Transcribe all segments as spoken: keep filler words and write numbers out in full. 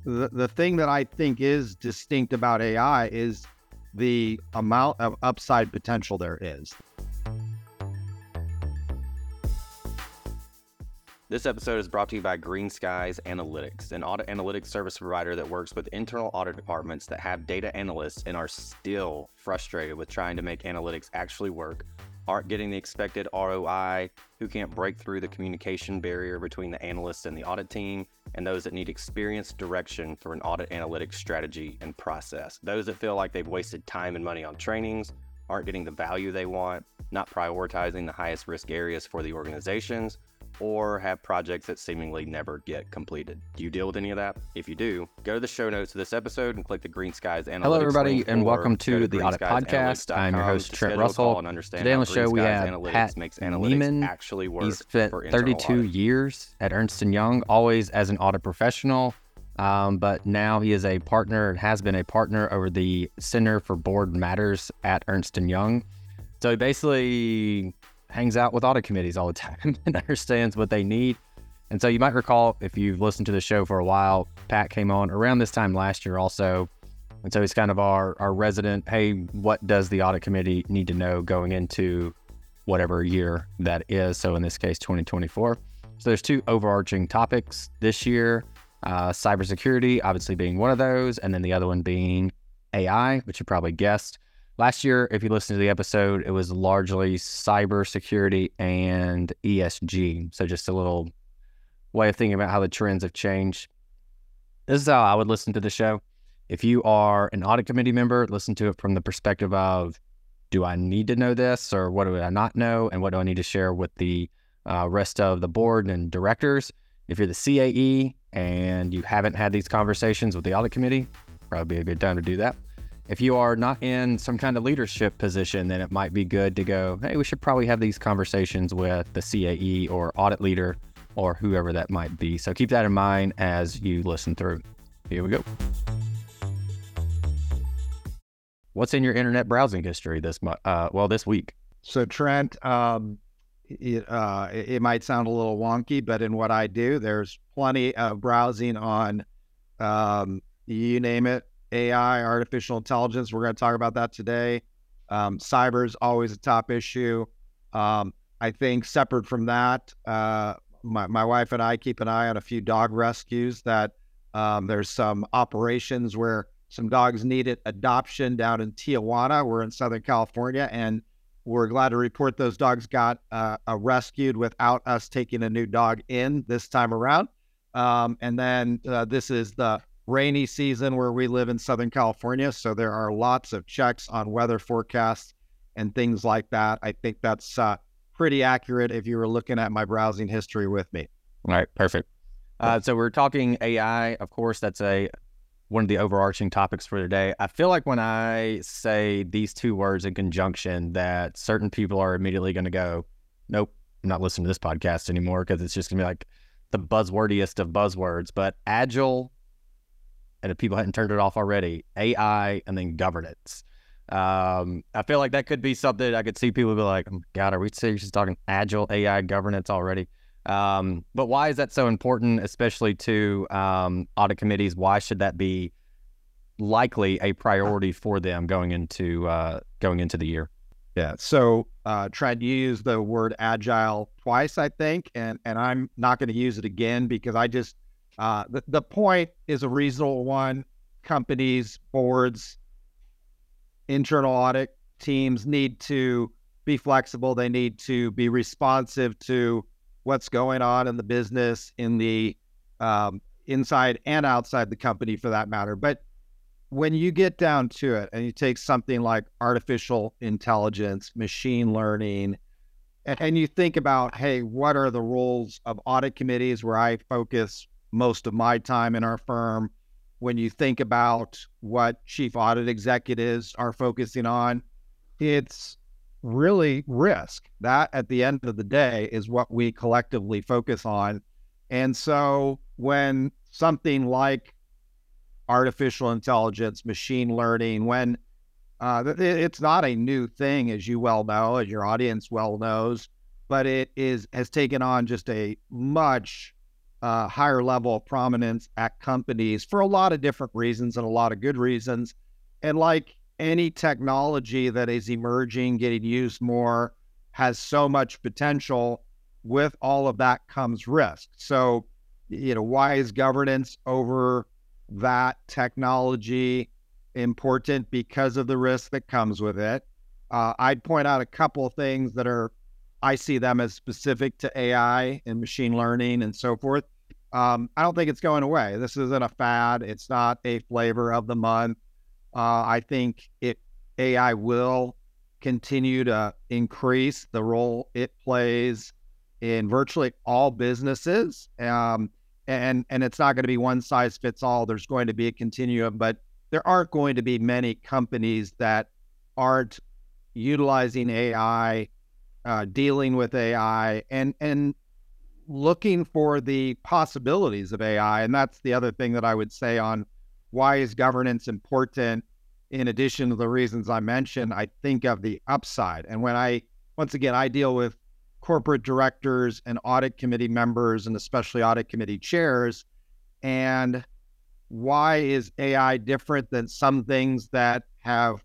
The, the thing that I think is distinct about A I is the amount of upside potential there is. This episode is brought to you by Green Skies Analytics, an audit analytics service provider that works with internal audit departments that have data analysts and are still frustrated with trying to make analytics actually work, aren't getting the expected R O I, who can't break through the communication barrier between the analysts and the audit team, and those that need experienced direction for an audit analytics strategy and process. Those that feel like they've wasted time and money on trainings, aren't getting the value they want, not prioritizing the highest risk areas for the organizations, or have projects that seemingly never get completed. Do you deal with any of that? If you do, go to the show notes of this episode and click the Green Skies Analytics. Hello, everybody, link, and or welcome go to the Audit Podcast. I'm your host, to Trent schedule a call Russell. and understand Today how on the show, Green we Skies have Analytics Pat makes analytics Neiman. actually work He's spent for internal thirty-two audit. years at Ernst and Young, always as an audit professional, um, but now he is a partner, has been a partner over the Center for Board Matters at Ernst and Young. So he basically hangs out with audit committees all the time and understands what they need. And so you might recall, if you've listened to the show for a while, Pat came on around this time last year also. And so he's kind of our, our resident, hey, what does the audit committee need to know going into whatever year that is? So in this case, twenty twenty-four. So there's two overarching topics this year, uh, cybersecurity, obviously being one of those, and then the other one being A I, which you probably guessed. Last year, if you listen to the episode, it was largely cybersecurity and E S G. So just a little way of thinking about how the trends have changed. This is how I would listen to the show. If you are an audit committee member, listen to it from the perspective of, do I need to know this, or what do I not know, and what do I need to share with the uh, rest of the board and directors? If you're the C A E and you haven't had these conversations with the audit committee, probably be a good time to do that. If you are not in some kind of leadership position, then it might be good to go, hey, we should probably have these conversations with the C A E or audit leader or whoever that might be. So keep that in mind as you listen through. Here we go. What's in your internet browsing history this month? Uh, well, this week. So Trent, um, it, uh, it it might sound a little wonky, but in what I do, there's plenty of browsing on, um, you name it, A I, artificial intelligence. We're going to talk about that today. Um, cyber is always a top issue. Um, I think separate from that, uh, My, my wife and I keep an eye on a few dog rescues that um, there's some operations where some dogs needed adoption down in Tijuana. We're in Southern California, and we're glad to report those dogs got uh, uh, rescued without us taking a new dog in this time around. Um, and then uh, this is the rainy season where we live in Southern California, so there are lots of checks on weather forecasts and things like that. I think that's uh, pretty accurate if you were looking at my browsing history with me. All right, perfect. Uh, so we're talking A I. Of course, that's a one of the overarching topics for today. I feel like when I say these two words in conjunction, that certain people are immediately going to go, nope, I'm not listening to this podcast anymore, because it's just going to be like the buzzwordiest of buzzwords. But agile, and if people hadn't turned it off already, A I, and then governance. Um, I feel like that could be something I could see people be like, oh, God, are we seriously talking agile A I governance already? Um, but why is that so important, especially to um, audit committees? Why should that be likely a priority for them going into uh, going into the year? Yeah. So uh, tried to use the word agile twice, I think, and and I'm not going to use it again because I just uh, the the point is a reasonable one. Companies, boards, internal audit teams need to be flexible. They need to be responsive to what's going on in the business, in the um, inside and outside the company for that matter. But when you get down to it and you take something like artificial intelligence, machine learning, and, and you think about, hey, what are the roles of audit committees where I focus most of my time in our firm? When you think about what chief audit executives are focusing on, it's really risk. That at the end of the day is what we collectively focus on. And so when something like artificial intelligence, machine learning, when uh, it, it's not a new thing, as you well know, as your audience well knows, but it is has taken on just a much uh, higher level of prominence at companies for a lot of different reasons and a lot of good reasons. And like any technology that is emerging, getting used more, has so much potential. With all of that comes risk. So, you know, why is governance over that technology important? Because of the risk that comes with it. Uh, I'd point out a couple of things that are, I see them as specific to A I and machine learning and so forth. Um, I don't think it's going away. This isn't a fad. It's not a flavor of the month. Uh, I think it A I will continue to increase the role it plays in virtually all businesses. Um, and, and it's not going to be one size fits all. There's going to be a continuum, but there aren't going to be many companies that aren't utilizing A I, uh, dealing with A I, and, and looking for the possibilities of A I. And that's the other thing that I would say on why is governance important. In addition to the reasons I mentioned, I think of the upside. And when I, once again, I deal with corporate directors and audit committee members, and especially audit committee chairs. And why is A I different than some things that have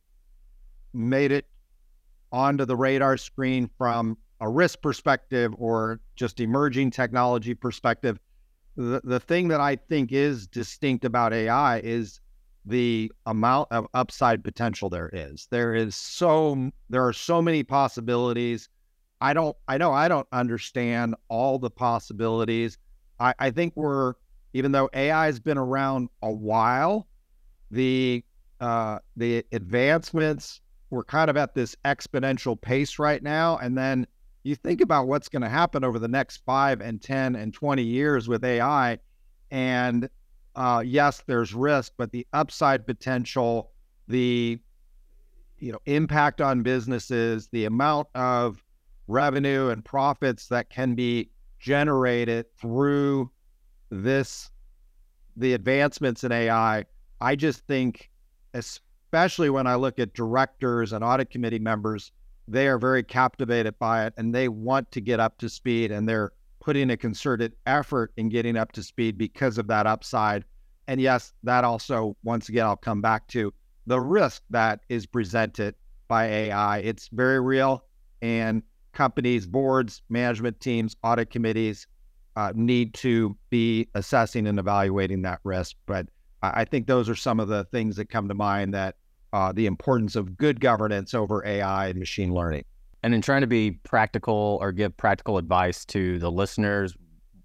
made it onto the radar screen from a risk perspective or just emerging technology perspective? The, the thing that I think is distinct about A I is the amount of upside potential there is. There is so, there are so many possibilities. I don't, I know I don't understand all the possibilities. I, I think we're, even though A I has been around a while, the, uh, the advancements, we're kind of at this exponential pace right now. And then you think about what's going to happen over the next five and ten and twenty years with A I. And uh, yes, there's risk, but the upside potential, the, you know, impact on businesses, the amount of revenue and profits that can be generated through this, the advancements in A I, I just think, especially when I look at directors and audit committee members, they are very captivated by it and they want to get up to speed, and they're putting a concerted effort in getting up to speed because of that upside. And yes, that also, once again, I'll come back to the risk that is presented by A I. It's very real, and companies, boards, management teams, audit committees uh, need to be assessing and evaluating that risk. But I think those are some of the things that come to mind, that uh, the importance of good governance over A I and machine learning. And in trying to be practical or give practical advice to the listeners,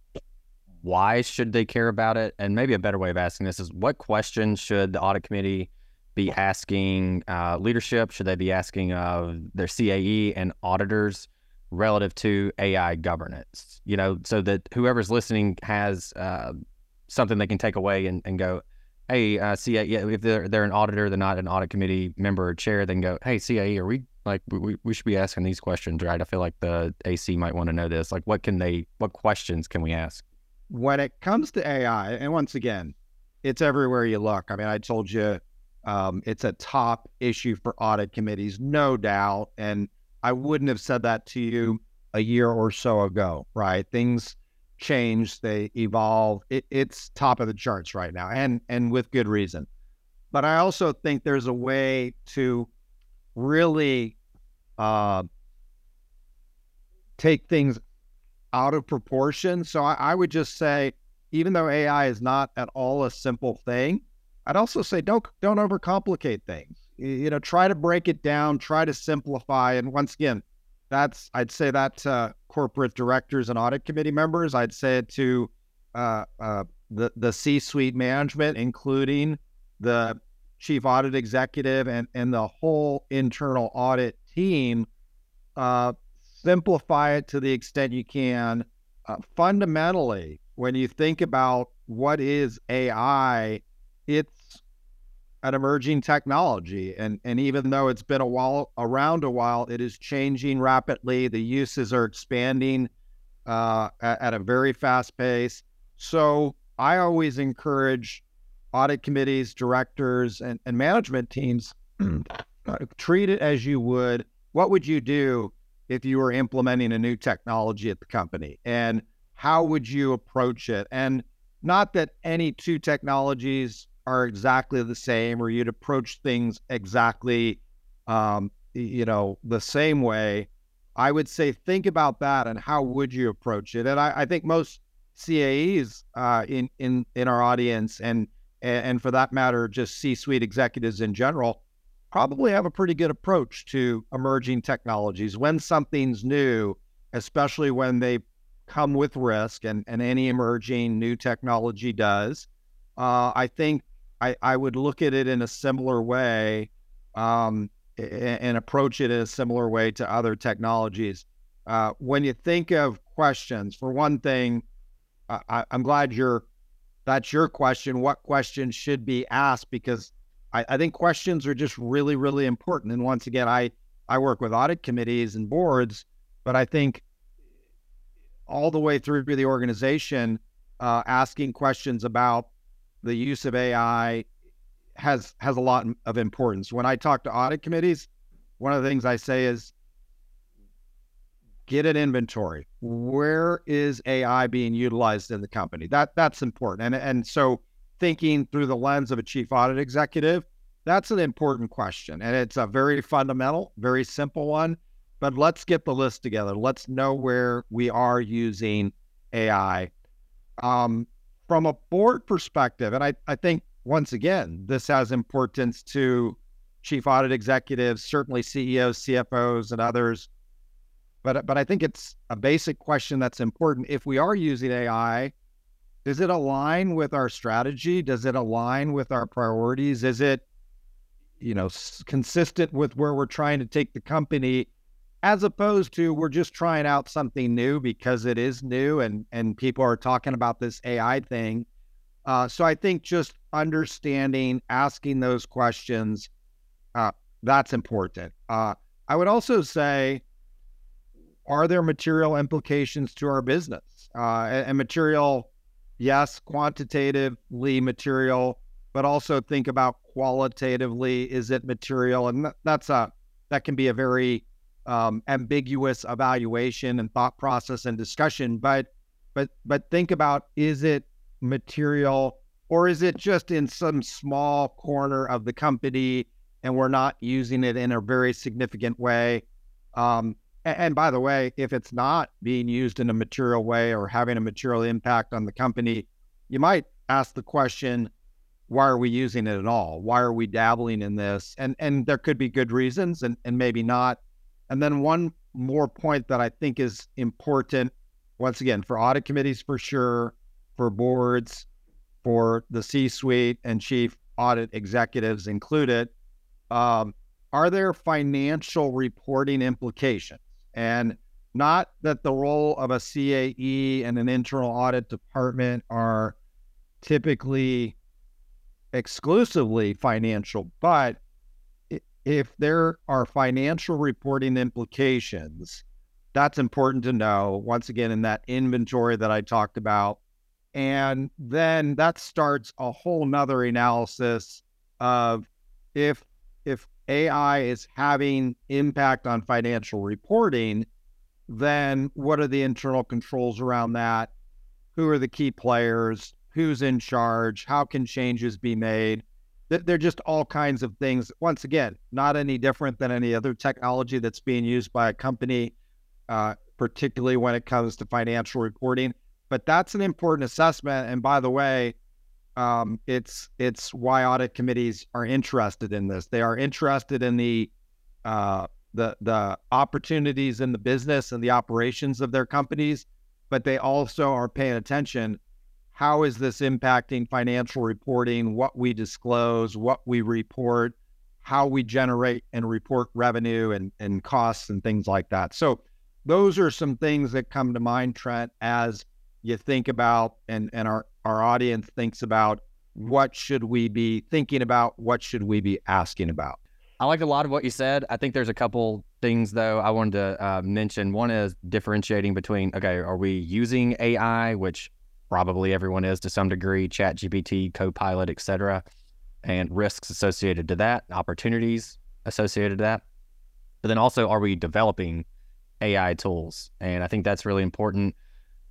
why should they care about it? And maybe a better way of asking this is, what questions should the audit committee be asking uh, leadership? Should they be asking of their C A E and auditors relative to A I governance? You know, so that whoever's listening has uh, something they can take away and, and go, hey, uh, C A E, yeah, if they're, they're an auditor, they're not an audit committee member or chair, they can go, hey, C A E, are we, like, we, we should be asking these questions, right? I feel like the A C might want to know this. Like, what can they, what questions can we ask? When it comes to A I, and once again, it's everywhere you look. I mean, I told you um, it's a top issue for audit committees, no doubt. And I wouldn't have said that to you a year or so ago, right? Things change, they evolve. It, it's top of the charts right now, and and with good reason. But I also think there's a way to really uh, take things out of proportion. So I, I would just say, even though A I is not at all a simple thing, I'd also say don't don't overcomplicate things. You, you know, try to break it down, try to simplify. And once again, that's, I'd say that to corporate directors and audit committee members. I'd say it to uh, uh, the the C-suite management, including the chief audit executive and and the whole internal audit team. Uh, simplify it to the extent you can. Uh, fundamentally, when you think about what is A I, it's an emerging technology. And, and even though it's been a while, around a while, it is changing rapidly. The uses are expanding uh, at, at a very fast pace. So I always encourage audit committees, directors, and, and management teams, treat it as you would, what would you do if you were implementing a new technology at the company? And how would you approach it? And not that any two technologies are exactly the same or you'd approach things exactly, um, you know, the same way. I would say think about that and how would you approach it? And I, I think most C A Es uh, in in in our audience and and for that matter, just C-suite executives in general, probably have a pretty good approach to emerging technologies. When something's new, especially when they come with risk, and, and any emerging new technology does, uh, I think I, I would look at it in a similar way um, and, and approach it in a similar way to other technologies. Uh, when you think of questions, for one thing, I, I'm glad you're that's your question. What questions should be asked? Because I, I think questions are just really, really important. And once again, I, I work with audit committees and boards, but I think all the way through the organization, uh, asking questions about the use of A I has has a lot of importance. When I talk to audit committees, one of the things I say is, get an inventory. Where is A I being utilized in the company? That that's important. And and so thinking through the lens of a chief audit executive, that's an important question. And it's a very fundamental, very simple one. But let's get the list together. Let's know where we are using A I. Um, from a board perspective, and I, I think, once again, this has importance to chief audit executives, certainly C E Os, C F Os, and others. But but I think it's a basic question that's important. If we are using A I, does it align with our strategy? Does it align with our priorities? Is it, you know, s- consistent with where we're trying to take the company, as opposed to we're just trying out something new because it is new and and people are talking about this A I thing. Uh, so I think just understanding, asking those questions, uh, that's important. Uh, I would also say, are there material implications to our business? Uh, and, and material, yes, quantitatively material, but also think about qualitatively, is it material? And that, that's a, that can be a very um, ambiguous evaluation and thought process and discussion, but, but, but think about, is it material, or is it just in some small corner of the company and we're not using it in a very significant way? Um, and, and by the way, if it's not being used in a material way or having a material impact on the company, you might ask the question, why are we using it at all? Why are we dabbling in this? And and there could be good reasons and, and maybe not. And then one more point that I think is important, once again, for audit committees for sure, for boards, for the C-suite and chief audit executives included, um, are there financial reporting implications? And not that the role of a C A E and an internal audit department are typically exclusively financial, but if there are financial reporting implications, that's important to know, once again, in that inventory that I talked about. And then that starts a whole nother analysis of if if A I is having impact on financial reporting, then what are the internal controls around that? Who are the key players? Who's in charge? How can changes be made? They're just all kinds of things. Once again, not any different than any other technology that's being used by a company, uh, particularly when it comes to financial reporting. But that's an important assessment. And by the way, um, it's it's why audit committees are interested in this. They are interested in the uh, the the opportunities in the business and the operations of their companies, but they also are paying attention. How is this impacting financial reporting, what we disclose, what we report, how we generate and report revenue and, and costs and things like that? So those are some things that come to mind, Trent, as you think about and, and our, our audience thinks about what should we be thinking about, what should we be asking about? I like a lot of what you said. I think there's a couple things, though, I wanted to uh, mention. One is differentiating between, okay, are we using A I, which probably everyone is to some degree, ChatGPT, Copilot, et cetera, and risks associated to that, opportunities associated to that. But then also, are we developing A I tools? And I think that's really important.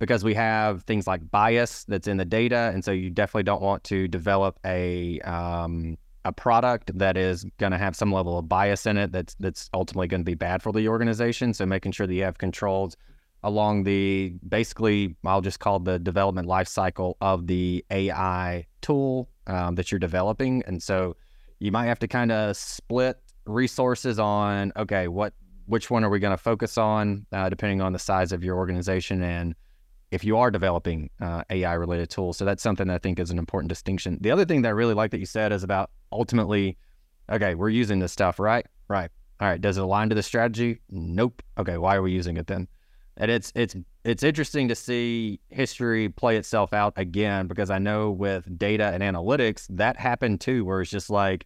because we have things like bias that's in the data. And so you definitely don't want to develop a um, a product that is going to have some level of bias in it that's that's ultimately going to be bad for the organization. So making sure that you have controls along the, basically, I'll just call the development life cycle of the A I tool um, that you're developing. And so you might have to kind of split resources on, okay, what which one are we going to focus on, uh, depending on the size of your organization and if you are developing uh, A I related tools. So that's something that I think is an important distinction. The other thing that I really like that you said is about ultimately, okay, we're using this stuff, right? Right. All right. Does it align to the strategy? Nope. Okay. Why are we using it then? And it's, it's, it's interesting to see history play itself out again, because I know with data and analytics, that happened too, where it's just like,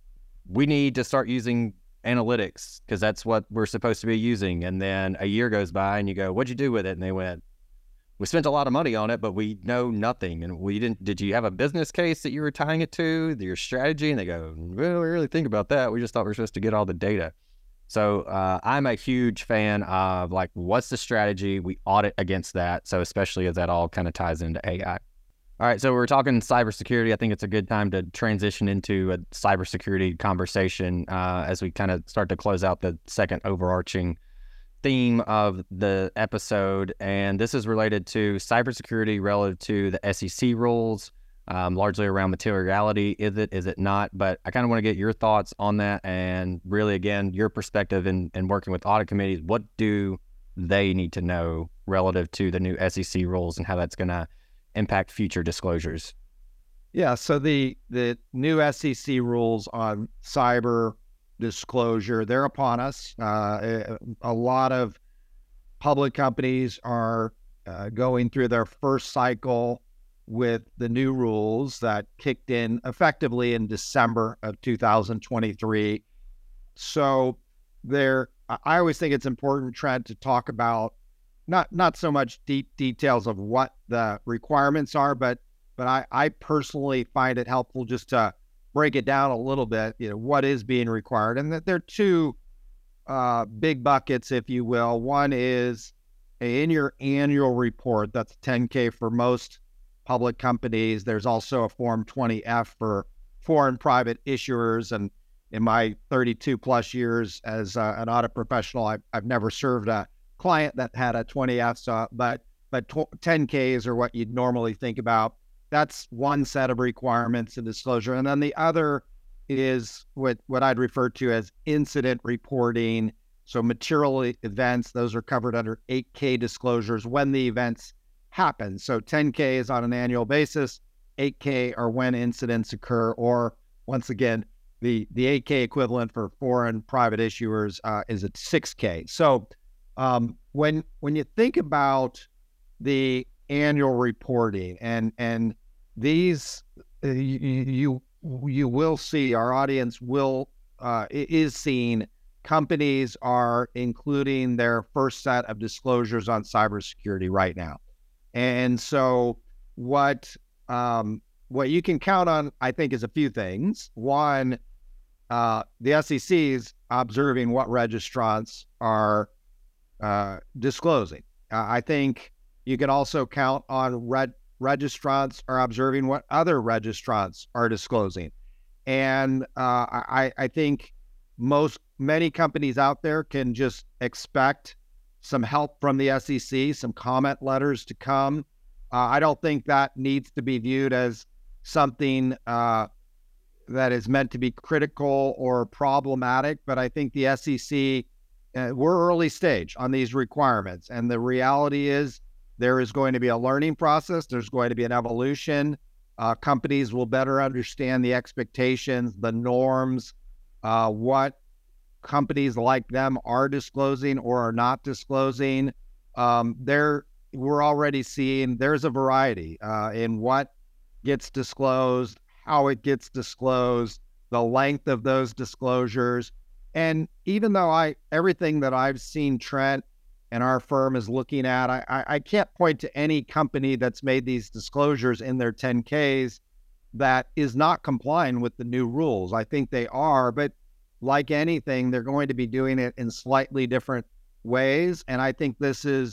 we need to start using analytics because that's what we're supposed to be using. And then a year goes by and you go, what'd you do with it? And they went, we spent a lot of money on it, but we know nothing. And we didn't, did you have a business case that you were tying it to, your strategy? And they go, well, we really think about that. We just thought we were supposed to get all the data. So uh, I'm a huge fan of like, what's the strategy? We audit against that. So especially as that all kind of ties into A I. All right, so we're talking cybersecurity. I think it's a good time to transition into a cybersecurity conversation uh, as we kind of start to close out the second overarching theme of the episode. And this is related to cybersecurity relative to the S E C rules, um, largely around materiality. Is it, is it not? But I kind of want to get your thoughts on that. And really, again, your perspective in, in working with audit committees. What do they need to know relative to the new S E C rules and how that's going to impact future disclosures? Yeah, so the the new S E C rules on cyber disclosure, they're upon us. Uh, a, a lot of public companies are uh, going through their first cycle with the new rules that kicked in effectively in December of two thousand twenty-three. So there, I always think it's important, Trent, to talk about not not so much deep details of what the requirements are, but but I, I personally find it helpful just to break it down a little bit, you know, what is being required. And that there are two uh, big buckets, if you will. One is in your annual report, that's ten K for most public companies. There's also a Form twenty F for foreign private issuers. And in my thirty-two plus years as uh, an audit professional, I've, I've never served a client that had a twenty F, so, but but ten Ks are what you'd normally think about. That's one set of requirements and disclosure. And then the other is what, what I'd refer to as incident reporting. So material events, those are covered under eight K disclosures when the events happen. So ten K is on an annual basis, eight K are when incidents occur, or once again, the, the eight K equivalent for foreign private issuers uh, is at six K. So um, when when you think about the annual reporting and and these uh, you, you you will see, our audience will uh, is seeing companies are including their first set of disclosures on cybersecurity right now. And so what um, what you can count on, I think, is a few things. One, uh, the S E C is observing what registrants are uh, disclosing. Uh, I think you can also count on reg- registrants are observing what other registrants are disclosing. And uh, I, I think most, many companies out there can just expect some help from the S E C, some comment letters to come. Uh, I don't think that needs to be viewed as something uh, that is meant to be critical or problematic, but I think the S E C, uh, we're early stage on these requirements. And the reality is there is going to be a learning process. There's going to be an evolution. Uh, companies will better understand the expectations, the norms, uh, what companies like them are disclosing or are not disclosing. Um, there, we're already seeing there's a variety uh, in what gets disclosed, how it gets disclosed, the length of those disclosures. And even though I everything that I've seen Trent and our firm is looking at, I, I, I can't point to any company that's made these disclosures in their ten Ks that is not complying with the new rules. I think they are, but like anything, they're going to be doing it in slightly different ways. And I think this is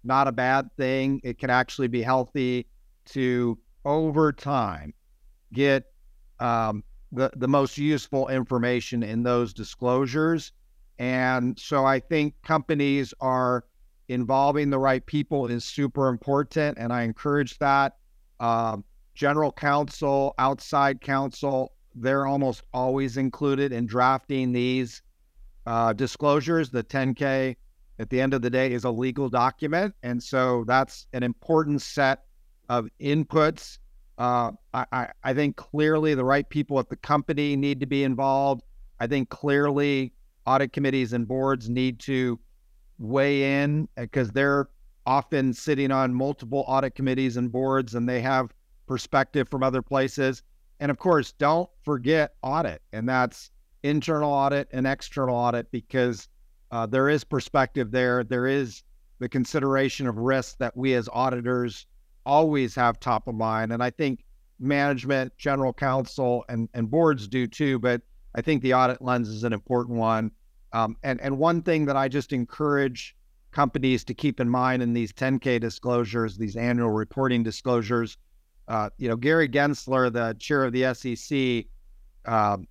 not a bad thing. It can actually be healthy to, over time, get um, the, the most useful information in those disclosures. And so I think companies are involving the right people is super important, and I encourage that. Um, general counsel, outside counsel, they're almost always included in drafting these uh, disclosures. The ten K, at the end of the day, is a legal document, and so that's an important set of inputs. Uh, I, I think clearly the right people at the company need to be involved. I think clearly audit committees and boards need to weigh in, because they're often sitting on multiple audit committees and boards, and they have perspective from other places. And of course, don't forget audit, and that's internal audit and external audit, because uh, there is perspective there. There is the consideration of risk that we as auditors always have top of mind. And I think management, general counsel, and, and boards do too, but I think the audit lens is an important one. Um, and, and one thing that I just encourage companies to keep in mind in these ten K disclosures, these annual reporting disclosures, uh, you know, Gary Gensler, the chair of the S E C, um,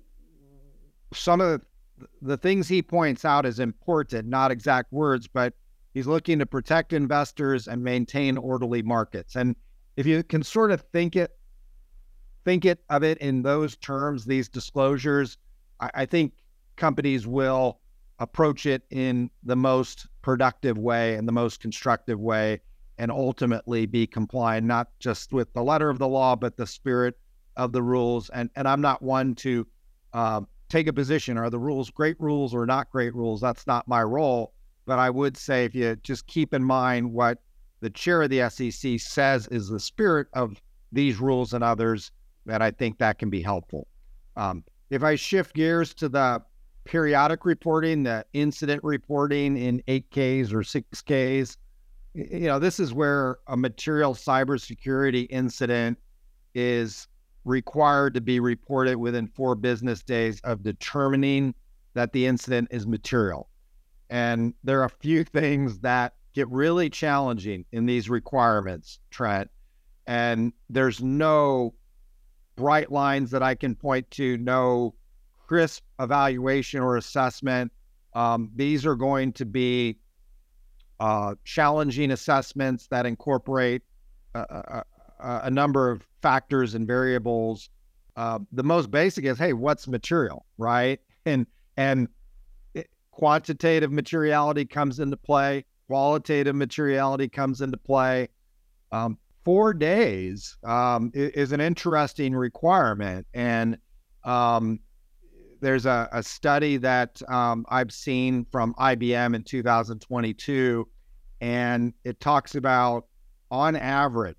some of the, the things he points out is important, not exact words, but he's looking to protect investors and maintain orderly markets. And if you can sort of think it, think it of it in those terms, these disclosures, I, I think companies will approach it in the most productive way and the most constructive way, and ultimately be compliant, not just with the letter of the law, but the spirit of the rules. And and I'm not one to uh, take a position. Are the rules great rules or not great rules? That's not my role. But I would say, if you just keep in mind what the chair of the S E C says is the spirit of these rules and others, that I think that can be helpful. Um, if I shift gears to the periodic reporting, the incident reporting in eight Ks or six Ks, you know, this is where a material cybersecurity incident is required to be reported within four business days of determining that the incident is material. And there are a few things that get really challenging in these requirements, Trent, and there's no bright lines that I can point to, no crisp evaluation or assessment. Um, these are going to be uh, challenging assessments that incorporate a, a, a number of factors and variables. Uh, the most basic is, hey, what's material, right? And and it, quantitative materiality comes into play. Qualitative materiality comes into play. Um, four days um, is, is an interesting requirement. And um, there's a, a study that um, I've seen from I B M in two thousand twenty-two, and it talks about, on average,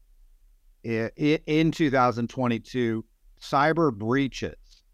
it, it, in two thousand twenty-two, cyber breaches,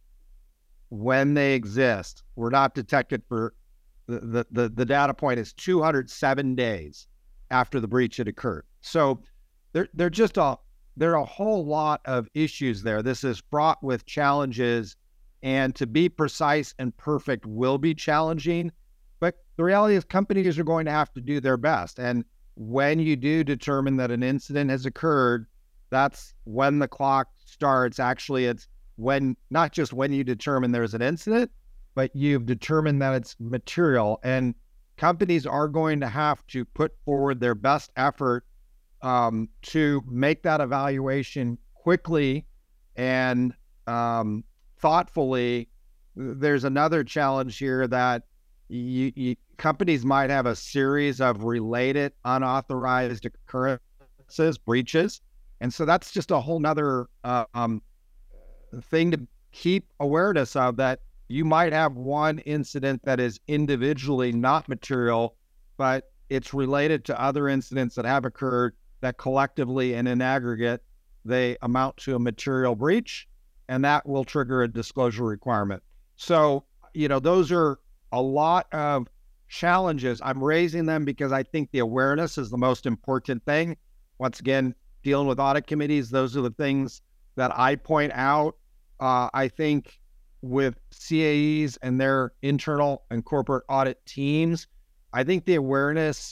when they exist, were not detected for the, the, the, the data point is two hundred seven days after the breach had occurred. So there, there just a, there are a whole lot of issues there. This is fraught with challenges, and to be precise and perfect will be challenging. But the reality is companies are going to have to do their best. And when you do determine that an incident has occurred, that's when the clock starts. Actually, it's when, not just when you determine there's an incident, but you've determined that it's material. And companies are going to have to put forward their best effort um, to make that evaluation quickly and um, thoughtfully. There's another challenge here that you, you, companies might have a series of related unauthorized occurrences, breaches. And so that's just a whole nother uh, um, thing to keep awareness of, that you might have one incident that is individually not material, but it's related to other incidents that have occurred that collectively and in aggregate, they amount to a material breach, and that will trigger a disclosure requirement. So, you know, those are a lot of challenges. I'm raising them because I think the awareness is the most important thing. Once again, dealing with audit committees, those are the things that I point out. Uh, I think with C A Es and their internal and corporate audit teams, I think the awareness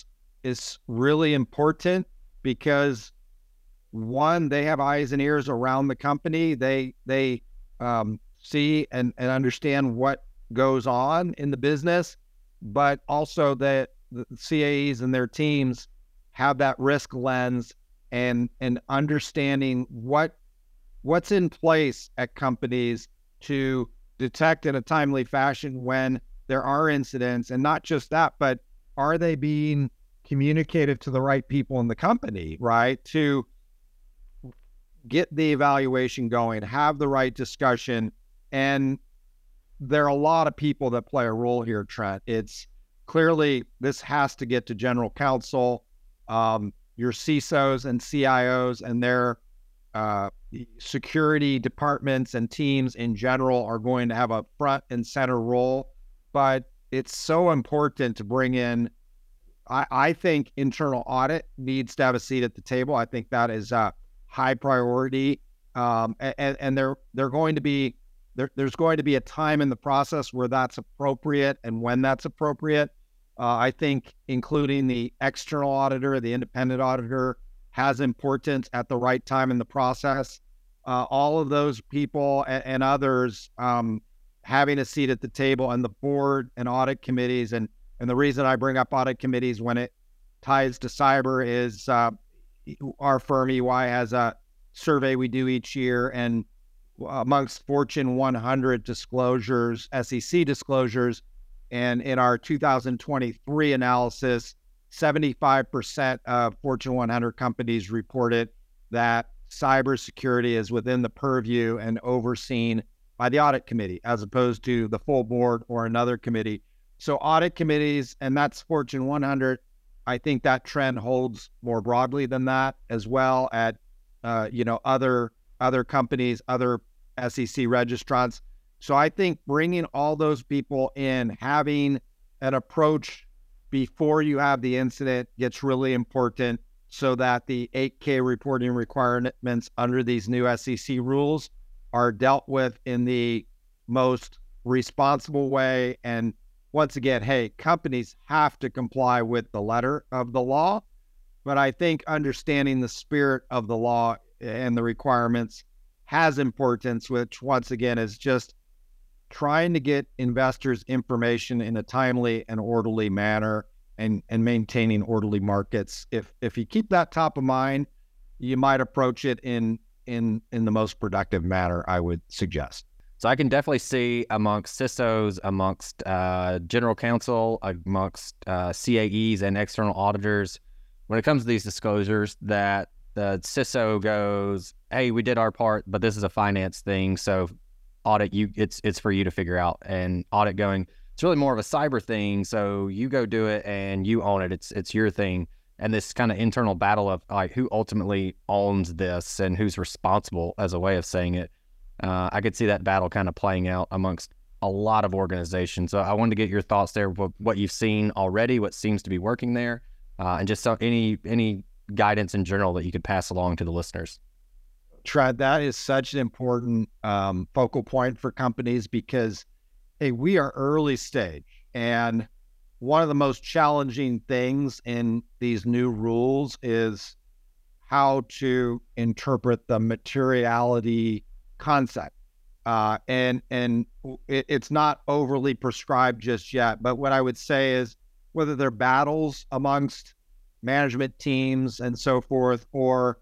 is really important because one, they have eyes and ears around the company. They they um, see and, and understand what goes on in the business, but also that the C A Es and their teams have that risk lens and and understanding what what's in place at companies to detect in a timely fashion when there are incidents, and not just that, but are they being communicated to the right people in the company, right? To get the evaluation going, have the right discussion. And there are a lot of people that play a role here, Trent. It's clearly this has to get to general counsel, um, your C I S Os and C I Os and their uh, security departments and teams in general are going to have a front and center role. But it's so important to bring in, I, I think internal audit needs to have a seat at the table. I think that is a high priority. Um, and, and they're, they're going to be, there, there's going to be a time in the process where that's appropriate and when that's appropriate. Uh, I think including the external auditor, the independent auditor has importance at the right time in the process. Uh, all of those people and, and others um, having a seat at the table, and the board and audit committees. And, and the reason I bring up audit committees when it ties to cyber is uh, our firm E Y has a survey we do each year, and amongst Fortune one hundred disclosures, S E C disclosures, and in our two thousand twenty-three analysis, seventy-five percent of Fortune one hundred companies reported that cybersecurity is within the purview and overseen by the audit committee, as opposed to the full board or another committee. So audit committees, and that's Fortune one hundred. I think that trend holds more broadly than that as well at, uh, you know, other other companies, other S E C registrants. So I think bringing all those people in, having an approach before you have the incident gets really important, so that the eight K reporting requirements under these new S E C rules are dealt with in the most responsible way. And once again, hey, companies have to comply with the letter of the law, but I think understanding the spirit of the law and the requirements has importance, which once again is just trying to get investors information in a timely and orderly manner, and, and maintaining orderly markets. If if you keep that top of mind, you might approach it in in in the most productive manner, I would suggest. So I can definitely see amongst C I S Os, amongst uh, general counsel, amongst uh, C A Es and external auditors, when it comes to these disclosures, that the C I S O goes, hey, we did our part, but this is a finance thing, so audit, you it's it's for you to figure out. And audit going, it's really more of a cyber thing, so you go do it and you own it. It's it's your thing. And this kind of internal battle of like who ultimately owns this and who's responsible, as a way of saying it. Uh, I could see that battle kind of playing out amongst a lot of organizations. So I wanted to get your thoughts there, what you've seen already, what seems to be working there, uh, and just so, any any guidance in general that you could pass along to the listeners. Trent, that is such an important um, focal point for companies because, hey, we are early stage, and one of the most challenging things in these new rules is how to interpret the materiality concept. Uh, and and it, it's not overly prescribed just yet. But what I would say is whether they're battles amongst management teams and so forth, or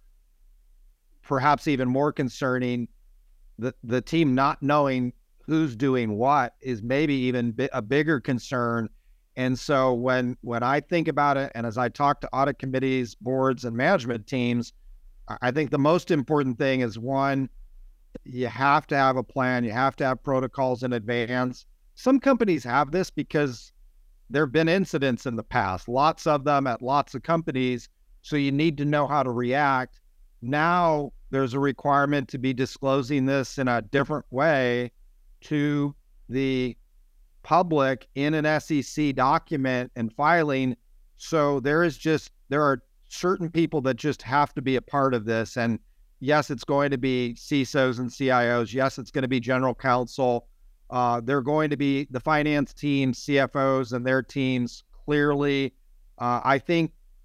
perhaps even more concerning, the, the team not knowing who's doing what is maybe even bi- a bigger concern. And so when when I think about it, and as I talk to audit committees, boards, and management teams, I think the most important thing is, one, you have to have a plan. You have to have protocols in advance. Some companies have this because there have been incidents in the past, lots of them at lots of companies. So you need to know how to react. Now there's a requirement to be disclosing this in a different way to the public in an S E C document and filing. So there is just, there are certain people that just have to be a part of this. And yes, it's going to be C I S Os and C I Os. Yes, it's going to be general counsel. Uh, they're going to be the finance team, C F Os and their teams. Clearly, uh, I think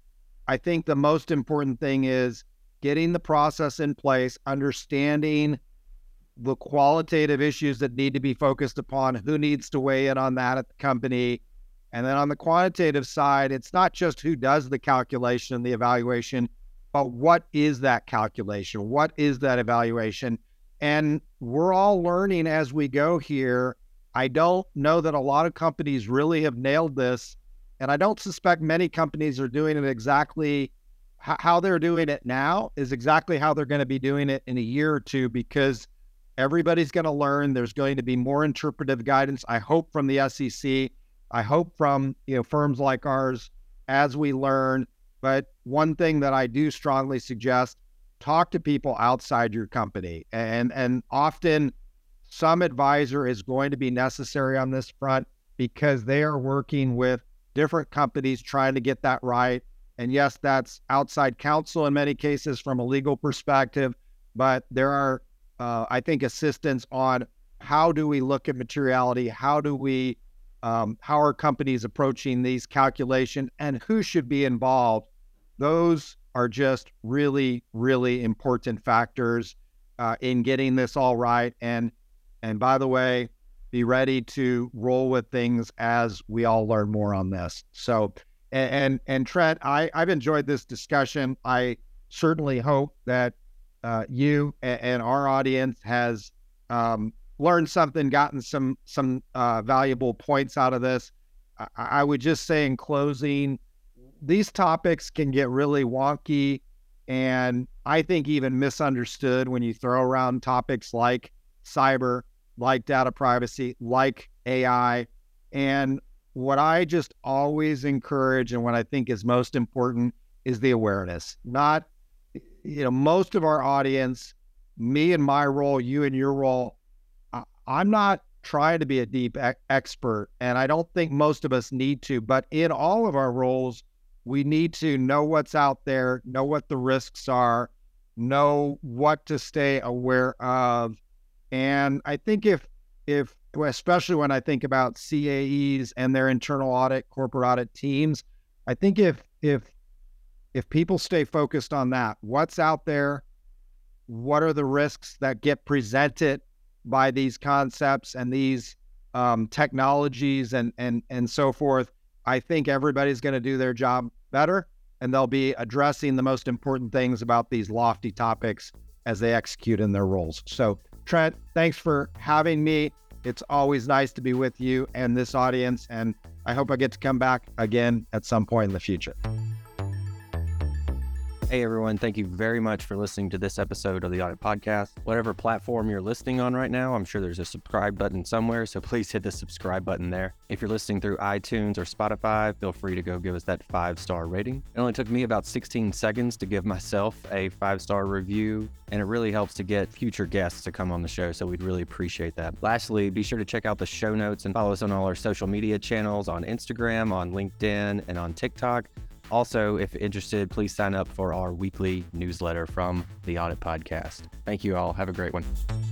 I think the most important thing is getting the process in place, understanding the qualitative issues that need to be focused upon, who needs to weigh in on that at the company. And then on the quantitative side, it's not just who does the calculation and the evaluation, but what is that calculation? What is that evaluation? And we're all learning as we go here. I don't know that a lot of companies really have nailed this. And I don't suspect many companies are doing it exactly how they're doing it now is exactly how they're going to be doing it in a year or two, because everybody's going to learn. There's going to be more interpretive guidance, I hope, from the S E C. I hope from, you know, firms like ours as we learn. But one thing that I do strongly suggest, talk to people outside your company. And, and often some advisor is going to be necessary on this front because they are working with different companies trying to get that right. And yes, that's outside counsel in many cases from a legal perspective, but there are, uh, I think, assistance on how do we look at materiality? How do we, um, how are companies approaching these calculations and who should be involved? Those are just really, really important factors uh, in getting this all right. And, and by the way, be ready to roll with things as we all learn more on this. So, and, and, and Trent, I, I've enjoyed this discussion. I certainly hope that uh, you and, and our audience has um, learned something, gotten some, some uh, valuable points out of this. I, I would just say in closing, these topics can get really wonky and I think even misunderstood when you throw around topics like cyber, like data privacy, like A I. And what I just always encourage and what I think is most important is the awareness. Not, you know, most of our audience, me and my role, you and your role, I, I'm not trying to be a deep e- expert, and I don't think most of us need to, but in all of our roles, we need to know what's out there, know what the risks are, know what to stay aware of. And I think if, if, especially when I think about C A Es and their internal audit, corporate audit teams, I think if, if, if people stay focused on that, what's out there, what are the risks that get presented by these concepts and these um, technologies and, and, and so forth, I think everybody's going to do their job better, and they'll be addressing the most important things about these lofty topics as they execute in their roles. So Trent, thanks for having me. It's always nice to be with you and this audience, and I hope I get to come back again at some point in the future. Hey everyone, thank you very much for listening to this episode of the Audit Podcast. Whatever platform you're listening on right now, I'm sure there's a subscribe button somewhere, so please hit the subscribe button there. If you're listening through iTunes or Spotify, feel free to go give us that five-star rating. It only took me about sixteen seconds to give myself a five-star review, and it really helps to get future guests to come on the show, so we'd really appreciate that. Lastly, be sure to check out the show notes and follow us on all our social media channels on Instagram, on LinkedIn, and on TikTok. Also, if interested, please sign up for our weekly newsletter from the Audit Podcast. Thank you all. Have a great one.